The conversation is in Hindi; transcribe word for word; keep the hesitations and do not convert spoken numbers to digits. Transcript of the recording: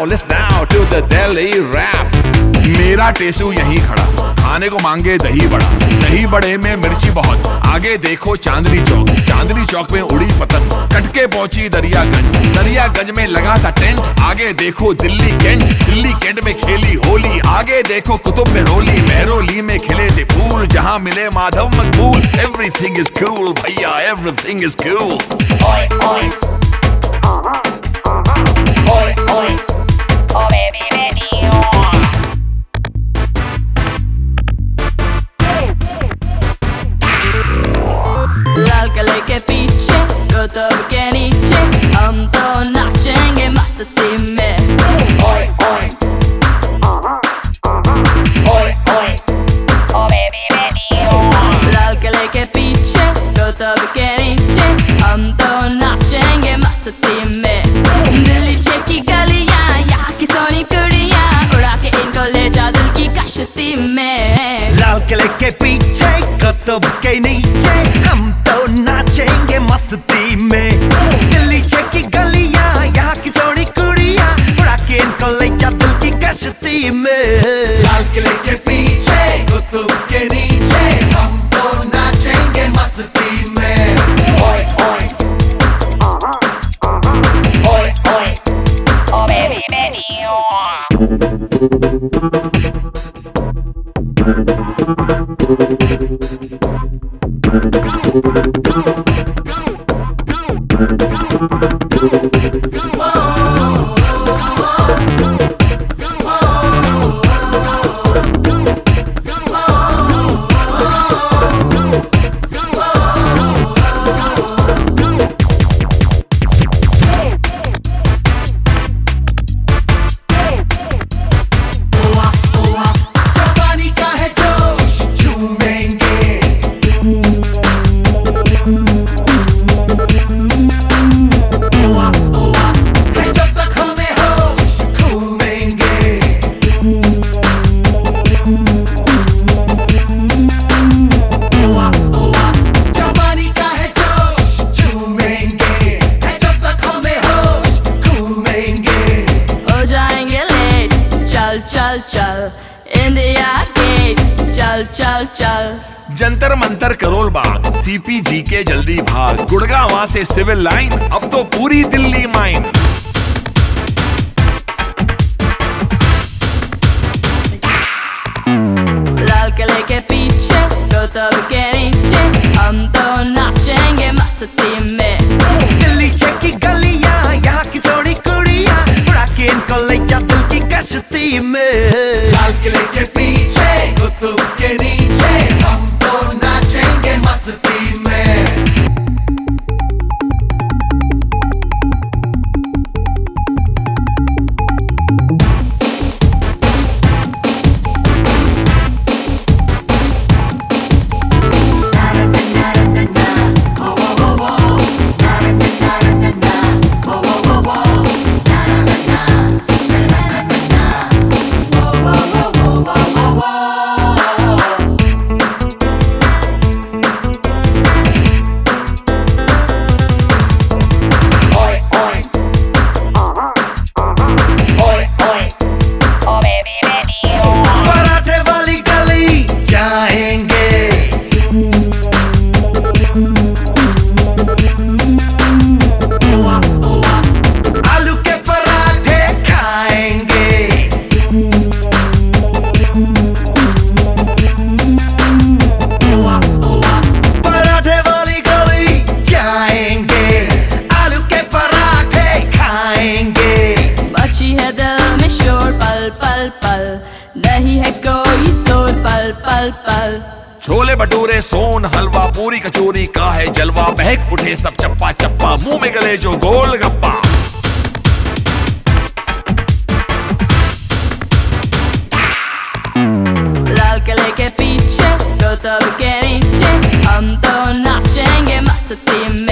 now, listen now to the Delhi rap. मेरा टेसू यहीं खड़ा, खाने को मांगे दही बड़ा, दही बड़े में मिर्ची बहुत, आगे देखो चांदनी चौक, चांदनी चौक में उड़ी पतंग, कटके पहुंची दरियागंज, दरियागंज में लगा था टेंट, आगे देखो दिल्ली कैंट, दिल्ली कैंट में खेली होली, आगे देखो कुतुब में रोली, मेहरोली में खिले थे फूल, जहां मिले माधव मकबूल. Everything is cool भैया, everything is cool. Oi, oi. Oi, oi. Oh baby, baby, oh. लाल किले के पीछे कुतुब के नीचे हम तो नाचेंगे मस्ती में. Oi, oi. Oi, oi. Oh baby, baby, oh. लाल किले के पीछे कुतुब के नीचे हम तो नाचेंगे मस्ती में. दिल्ली की गलियां, यहाँ की सोनी कुड़ियां, उड़ा के इनको ले जा दिल की कश्ती में. लाल किले के पीछे कुतुब के नीचे हम तो नाचेंगे मस्ती में. दिल्ली की गलियां, यहाँ की सोनी कुड़ियां, उड़ा के इनको ले जा दिल की कश्ती में. लाल किले के पीछे कुतुब के नीचे हम तो नाचेंगे मस्ती में. Oi, oi. Oi, oi. Oh baby, baby, oh. चल चल इंडिया गेट, चल चल चल. जंतर मंतर करोल बाग, सीपीजी के जल्दी भाग, गुड़गांव से सिविल लाइन, अब तो पूरी दिल्ली माइन. लाल किले के पीछे कुतुब के नीचे हम तो नाचेंगे मस्ती में. दिल्ली की गलियां, यहाँ की सोनी कुड़ियां, उड़ा के इनको ले जा दिल की कश्ती में. लाल किले के पीछे कुतुब के नीचे हम तो नाचेंगे मस्ती में. नहीं है कोई शोर पल पल पल. छोले भटूरे सोन हलवा पूरी कचौरी का है जलवा, बहक उठे सब चप्पा चप्पा, मुंह में गले जो गोल गप्पा. लाल किले के पीछे कुतुब के नीचे हम तो नाचेंगे मस्ती में.